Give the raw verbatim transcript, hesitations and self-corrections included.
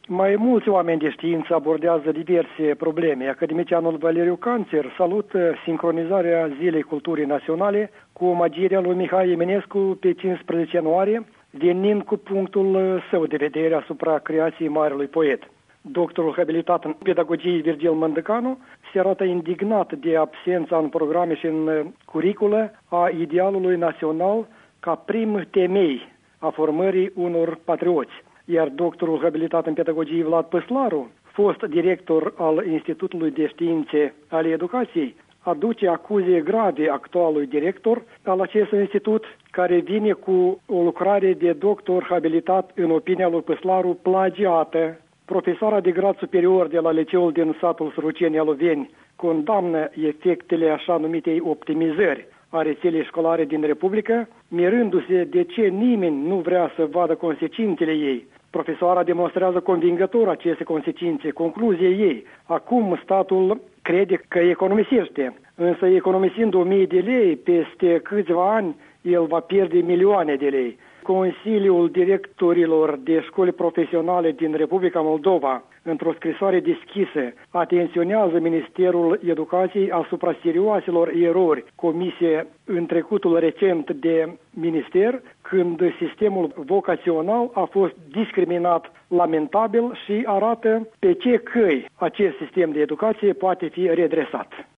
Mai mulți oameni de știință abordează diverse probleme. Academicianul Valeriu Canțer salută sincronizarea Zilei Culturii Naționale cu omagierea lui Mihai Eminescu pe cincisprezece ianuarie, venind cu punctul său de vedere asupra creației marelui poet. Doctorul habilitat în pedagogie Virgil Mândăcanu se arată indignat de absența în programe și în curiculă a idealului național ca prim temei a formării unor patrioți. Iar doctorul habilitat în pedagogie Vlad Păslaru, fost director al Institutului de Științe ale Educației, aduce acuze grave actualului director al acestui institut, care vine cu o lucrare de doctor habilitat în opinia lui Păslaru plagiată. Profesoara de grad superior de la liceul din satul Săruceni Aloveni condamnă efectele așa numitei optimizări a rețelei școlare din Republică, mirându-se de ce nimeni nu vrea să vadă consecințele ei. Profesoara demonstrează convingător aceste consecințe. Concluzie ei: acum statul crede că economisește, însă economisind o mie de lei, peste câțiva ani el va pierde milioane de lei. Consiliul Directorilor de Școli Profesionale din Republica Moldova, într-o scrisoare deschisă, atenționează Ministerul Educației asupra serioaselor erori comise în trecutul recent de minister, când sistemul vocațional a fost discriminat lamentabil și arată pe ce căi acest sistem de educație poate fi redresat.